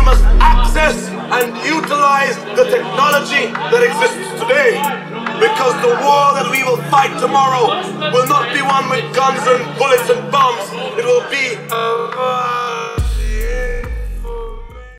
must access and utilize the technology that exists today. Because the war that we will fight tomorrow will not be one with guns and bullets and bombs. It will be a